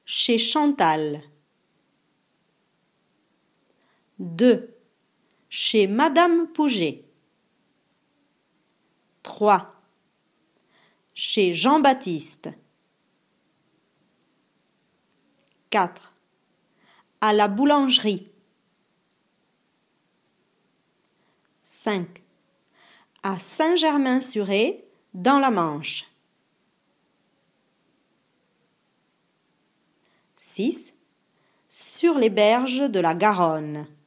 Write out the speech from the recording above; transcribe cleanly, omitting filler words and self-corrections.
chez Chantal. 2. Chez Madame Pouget. 3. Chez Jean-Baptiste. 4. À la boulangerie. 5. À Saint-Germain-sur-Aie, dans la Manche. 6. Sur les berges de la Garonne.